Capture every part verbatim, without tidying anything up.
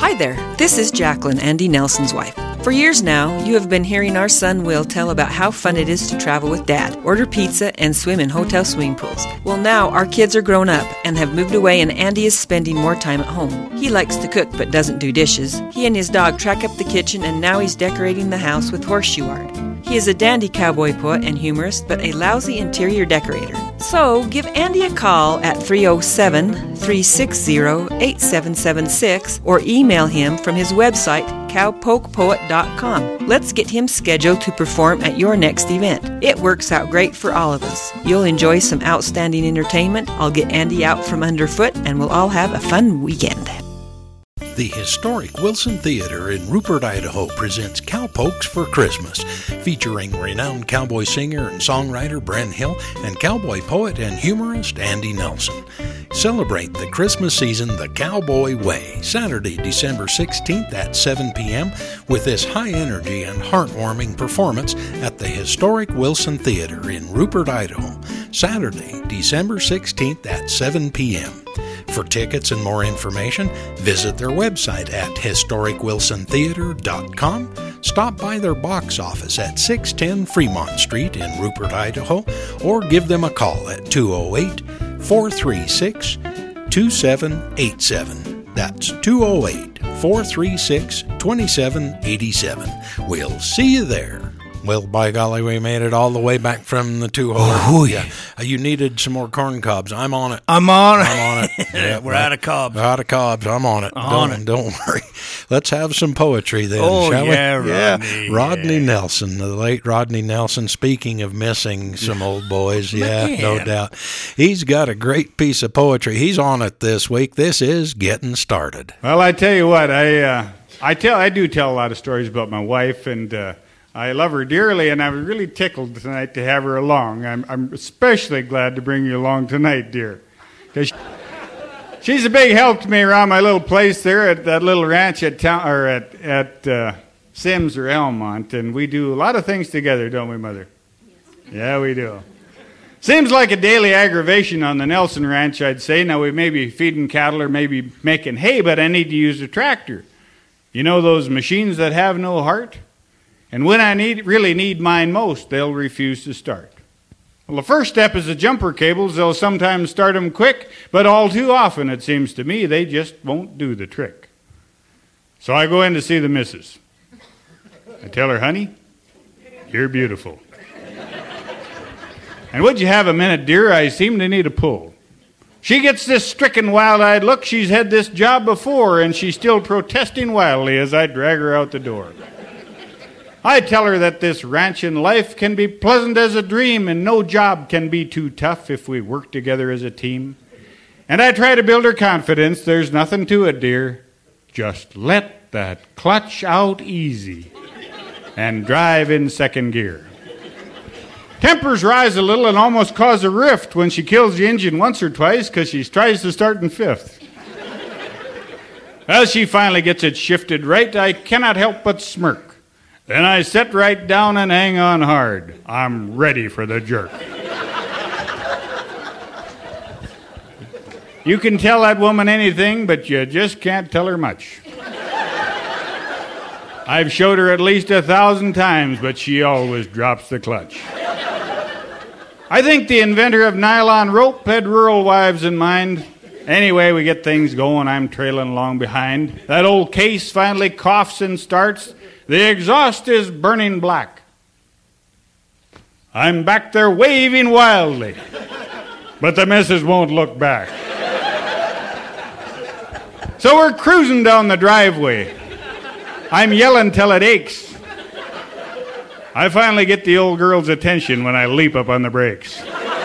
Hi there, this is Jacqueline, Andy Nelson's wife. For years now, you have been hearing our son Will tell about how fun it is to travel with Dad, order pizza, and swim in hotel swimming pools. Well, now our kids are grown up and have moved away, and Andy is spending more time at home. He likes to cook but doesn't do dishes. He and his dog track up the kitchen, and now he's decorating the house with horseshoe art. He is a dandy cowboy poet and humorist, but a lousy interior decorator. So, give Andy a call at three oh seven, three six zero, eight seven seven six or email him from his website, cowpoke poet dot com. Let's get him scheduled to perform at your next event. It works out great for all of us. You'll enjoy some outstanding entertainment, I'll get Andy out from underfoot, and we'll all have a fun weekend. The historic Wilson Theater in Rupert, Idaho presents Cowpokes for Christmas, featuring renowned cowboy singer and songwriter Bren Hill and cowboy poet and humorist Andy Nelson. Celebrate the Christmas season the cowboy way, Saturday, December sixteenth at seven p.m. with this high-energy and heartwarming performance at the historic Wilson Theater in Rupert, Idaho, Saturday, December sixteenth at seven p.m. For tickets and more information, visit their website at historic wilson theater dot com, stop by their box office at six ten Fremont Street in Rupert, Idaho, or give them a call at two oh eight, four three six, two seven eight seven. That's two oh eight, four three six, two seven eight seven. We'll see you there. Well, by golly, we made it all the way back from the two oh. Oh, yeah. You needed some more corn cobs. I'm on it. I'm on it. I'm on it. Yeah, We're out of cobs. Out of cobs. I'm on it. On don't, it. Don't worry. Let's have some poetry then, oh, shall yeah, we? Rodney. Yeah, Rodney yeah. Nelson, the late Rodney Nelson. Speaking of missing some old boys, yeah, Man. no doubt. He's got a great piece of poetry. He's on it this week. This is Getting Started. Well, I tell you what, I uh, I tell I do tell a lot of stories about my wife, and uh, I love her dearly, and I was really tickled tonight to have her along. I'm, I'm especially glad to bring you along tonight, dear. 'Cause she's a big help to me around my little place there at that little ranch at town, or at at uh, Sims or Elmont, and we do a lot of things together, don't we, Mother? Yes. Yeah, we do. Seems like a daily aggravation on the Nelson Ranch, I'd say. Now, we may be feeding cattle or maybe making hay, but I need to use a tractor. You know those machines that have no heart? And when I need, really need mine most, they'll refuse to start. Well, the first step is the jumper cables. They'll sometimes start them quick, but all too often, it seems to me, they just won't do the trick. So I go in to see the missus. I tell her, honey, you're beautiful. And would you have a minute, dear? I seem to need a pull. She gets this stricken, wild-eyed look. She's had this job before, and she's still protesting wildly as I drag her out the door. I tell her that this ranching life can be pleasant as a dream, and no job can be too tough if we work together as a team. And I try to build her confidence. There's nothing to it, dear. Just let that clutch out easy and drive in second gear. Tempers rise a little and almost cause a rift when she kills the engine once or twice because she tries to start in fifth. As she finally gets it shifted right, I cannot help but smirk. Then I sit right down and hang on hard. I'm ready for the jerk. You can tell that woman anything, but you just can't tell her much. I've showed her at least a thousand times, but she always drops the clutch. I think the inventor of nylon rope had rural wives in mind. Anyway, we get things going. I'm trailing along behind. That old case finally coughs and starts. The exhaust is burning black. I'm back there waving wildly, but the missus won't look back. So we're cruising down the driveway. I'm yelling till it aches. I finally get the old girl's attention when I leap up on the brakes.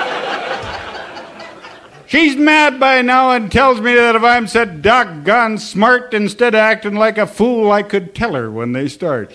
She's mad by now and tells me that if I'm so doggone smart, instead of acting like a fool, I could tell her when they start.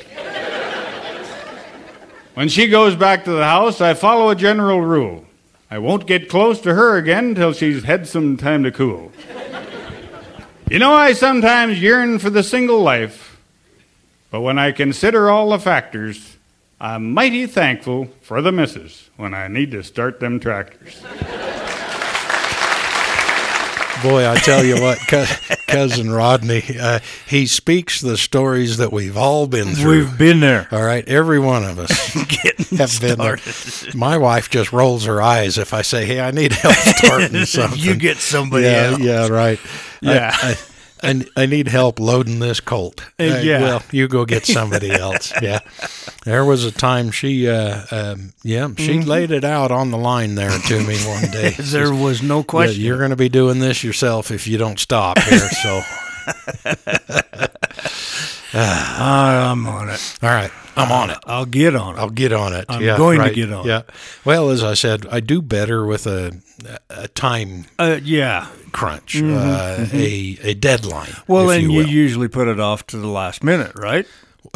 When she goes back to the house, I follow a general rule. I won't get close to her again until she's had some time to cool. You know, I sometimes yearn for the single life, but when I consider all the factors, I'm mighty thankful for the missus when I need to start them tractors. Boy, I tell you what, cousin Rodney. Uh, he speaks the stories that we've all been through. We've been there. All right, every one of us Getting have started. been there. My wife just rolls her eyes if I say, "Hey, I need help starting something." You get somebody yeah, else. yeah, right. Yeah. I, I, I, I need help loading this Colt. Uh, yeah. Well, you go get somebody else. Yeah. There was a time she, uh, um, yeah, she Mm-hmm. laid it out on the line there to me one day. There was no Yeah, question. you're going to be doing this yourself if you don't stop here. So, I'm on it. all right, I'm on it. I'll get on it. I'll get on it. I'm yeah, going to right. get on it. Yeah. Well, as I said, I do better with a a time Uh, yeah. crunch, uh, a a deadline. Mm-hmm. Well, if and you you will. usually put it off to the last minute, right?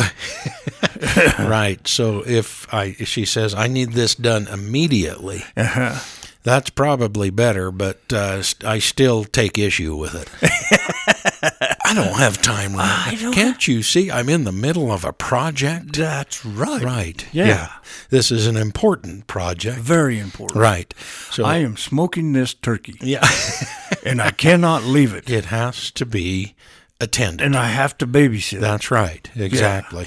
Right. So if I, if she says I need this done immediately, Uh-huh. that's probably better. But uh, st- I still take issue with it. I don't have time right now. Can't you see? I'm in the middle of a project. That's right. Right. Yeah. This is an important project. Very important. Right. So I am smoking this turkey, yeah, and I cannot leave it, it has to be attended. and I have to babysit. That's right. Exactly.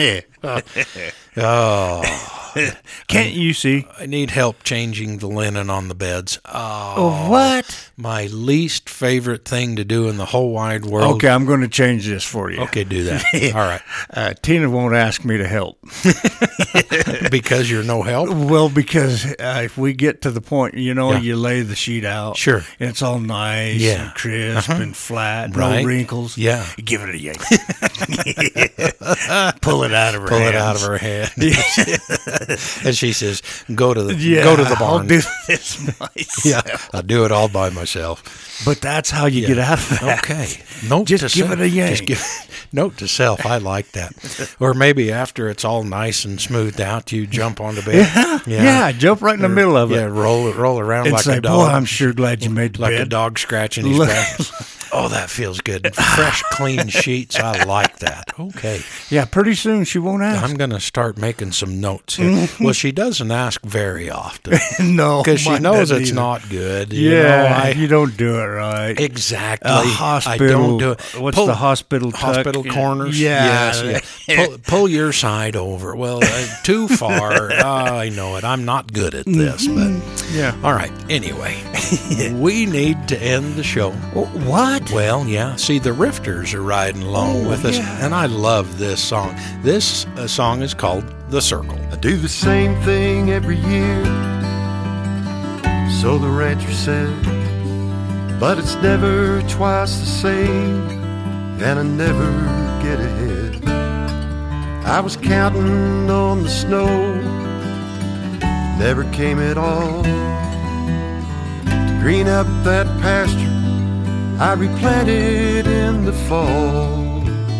Oh, Can't you see? I need help changing the linen on the beds. Oh, What? my least favorite thing to do in the whole wide world. Okay, I'm going to change this for you. Okay, do that. All right. Uh, Tina won't ask me to help. Because you're no help? Well, because uh, if we get to the point, you know, Yeah. you lay the sheet out. Sure. And it's all nice Yeah. and crisp and flat, Right. no wrinkles. Yeah. You give it a yank. Pull it out of her Pull hands. it out of her hand. And she says, go to the Yeah, go to the I'll barn. do this myself. Yeah, I'll do it all by myself. But that's how you get out of that. Okay. Note Just to give self. it a yank. Just give, note to self. I like that. Or maybe after it's all nice and smoothed out, you jump on the bed. Yeah, yeah, jump right in the middle of it. Yeah, roll it, roll around and like say, a dog. boy, I'm sure glad you made the like bed. a dog scratching his Look- back. Oh, that feels good. Fresh, clean sheets. I like that. Okay. Yeah, pretty soon she won't ask. I'm going to start making some notes here. Well, she doesn't ask very often no, because she mine knows doesn't it's either. not good. You Yeah, know, I, you don't do it right. exactly. A hospital. I don't do it. What's Pull- the hospital tuck? Hospital corners. Yeah. Yes, yeah. Pull, pull your side over. Well, uh, too far. Uh, I know it. I'm not good at this, but Yeah. all right. Anyway, we need to end the show. What? Well, yeah. See, the Rifters are riding along Oh, with us, yeah. and I love this song. This uh, song is called The Circle. I do the same thing every year, so the rancher said, but it's never twice the same, and I never get ahead. I was counting on the snow, never came at all, to green up that pasture I replanted in the fall.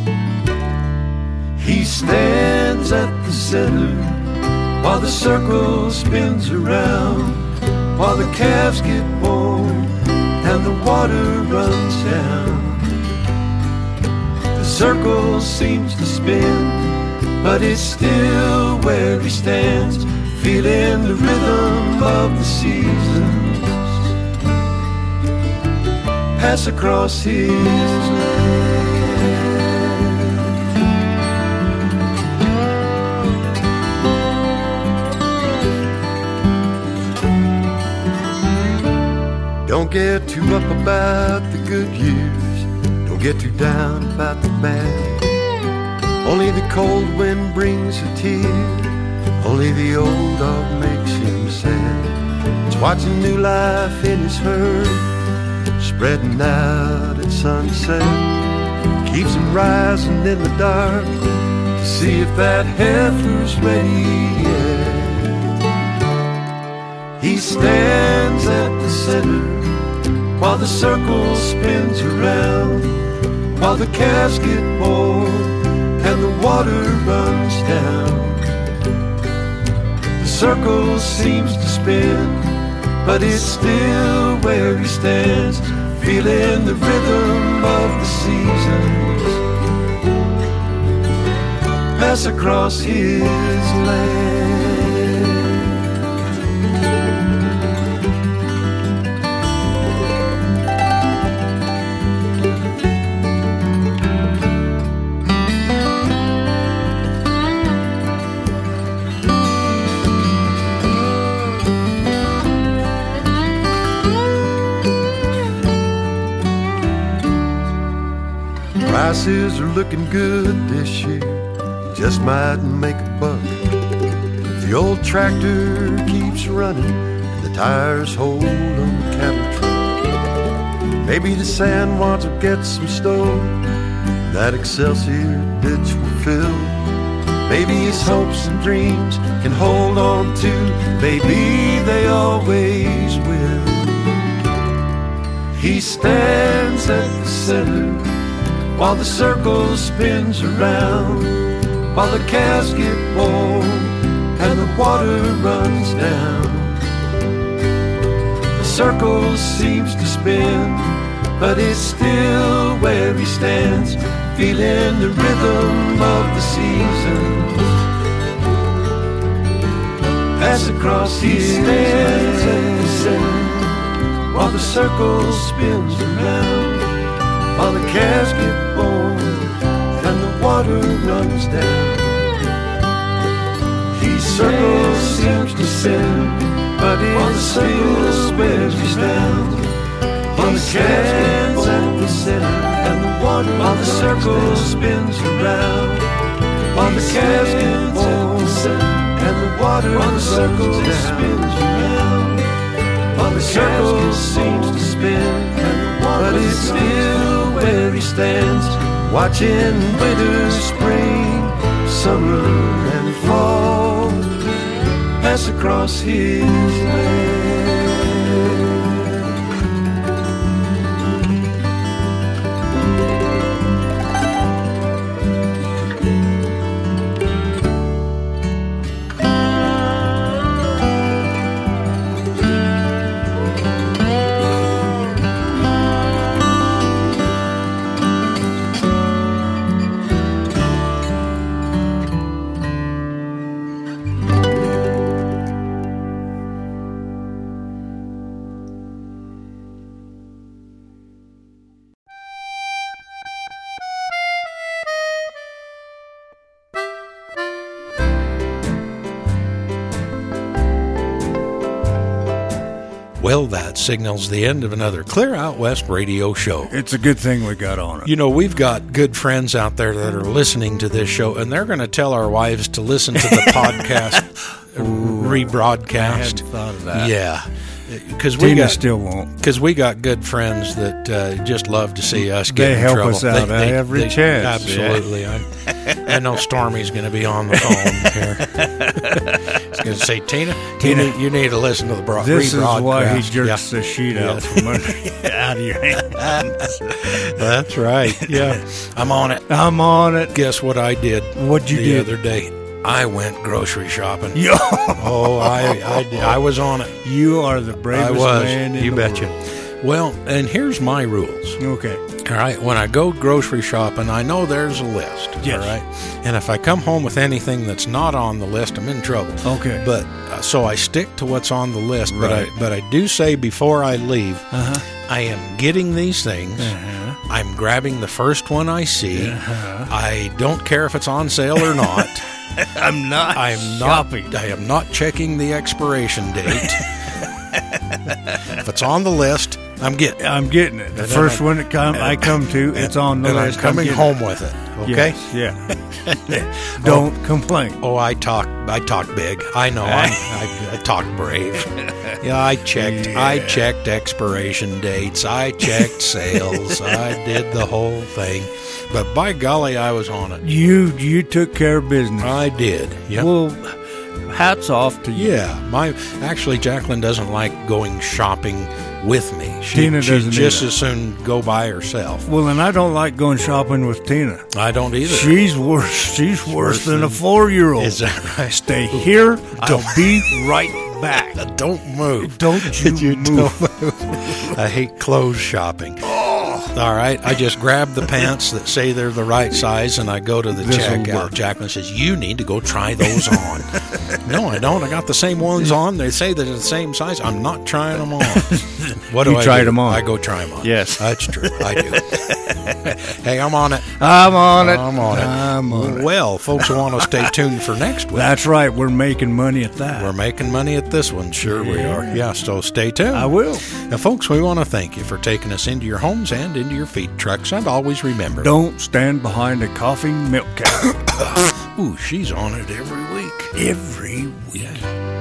He stands at the center while the circle spins around, while the calves get born and the water runs down. The circle seems to spin, but it's still where he stands, feeling the rhythm of the seasons pass across his land. Don't get too up about the good years, don't get too down about the bad. Only the cold wind brings a tear, only the old dog makes him sad. It's watching new life in his herd spreading out at sunset, keeps him rising in the dark to see if that heifer's ready yet. He stands at the center while the circle spins around, while the calves get born and the water runs down. The circle seems to spin, but it's still where he stands, feeling the rhythm of the seasons pass across his land. Prices are looking good this year. Just might make a buck. The old tractor keeps running and the tires hold on the cattle truck. Maybe the San Juans will get some stone, that Excelsior ditch will fill. Maybe his hopes and dreams can hold on to, maybe they always will. He stands at the center while the circle spins around, while the calves get warm and the water runs down. The circle seems to spin, but it's still where he stands, feeling the rhythm of the seasons. Pass across he stands at the center while the circle spins around, while the calves get born and the water runs down. He circle seems to spin, but it still where he stands. He stands at the center and the water while the circle spins around, while the calves get born and the water while the circle spins around, while the circle seems to spin, but it's still where he stands, watching winter, spring, summer, and fall pass across his land. Well, that signals the end of another Clear Out West radio show. It's a good thing we got on it. You know, we've got good friends out there that are listening to this show, and they're going to tell our wives to listen to the podcast rebroadcast. I hadn't thought of that. Yeah. Because we Tina got, still won't. Because we got good friends that uh, just love to see us get They in help trouble. us out they, they, every they, chance. Absolutely. I, I know Stormy's going to be on the phone here. He's going to say, Tina, Tina, you need, you need to listen to the broad This rebroadcast. is why he jerks Yeah. the sheet Yeah. out from under, out of your hands. That's right. Yeah. I'm on it. I'm on it. Guess what I did What'd you the do? other day? I went grocery shopping. Yo, Oh, I, I, did. I was on it. you are the bravest I was. man in You the betcha. world. Well, and here's my rules. Okay. All right, when I go grocery shopping, I know there's a list. Yes. All right, and if I come home with anything that's not on the list, I'm in trouble. Okay. But uh, so I stick to what's on the list. Right. But I but I do say before I leave, Uh-huh. I am getting these things. Uh-huh. I'm grabbing the first one I see. Uh-huh. I don't care if it's on sale or not. I'm not I am shopping. not. I am not checking the expiration date. If it's on the list, I'm getting. I'm getting it. The And first then I- one that come, I come to, it's on the and list. I'm coming getting home with it. it. Okay. Yes, yeah. Don't complain. Oh, I talk. I talk big. I know. I, I, I talk brave. Yeah, I checked. I Yeah. checked expiration dates. I checked sales. I did the whole thing. But by golly, I was on it. You you took care of business. I did. Yeah. Well, hats off to you. Yeah. My actually, Jacqueline doesn't like going shopping with me. She, Tina she'd doesn't just either. as soon go by herself. Well, and I don't like going shopping with Tina. I don't either. She's worse. She's worse worse than a than- four-year-old. Is that right? Stay here. I'll Don't- be right back. Don't move. Don't you, move. Don't move. I hate clothes shopping. All right, I just grab the pants that say they're the right size, and I go to the This'll checkout. work. Jacqueline says, "You need to go try those on." No, I don't. I got the same ones on. They say they're the same size. I'm not trying them on. What do You I tried do? them on. I go try them on. Yes. That's true. I do. Hey, I'm on it. I'm on it. I'm on it. I'm on it. Well, folks want to stay tuned for next week. That's right. We're making money at that. We're making money at this one. Sure we are. Yeah, so stay tuned. I will. Now, folks, we want to thank you for taking us into your homes and into your feed trucks. And always remember, Don't stand behind a coughing milk cow. ooh, she's on it every week. Every week. Yeah.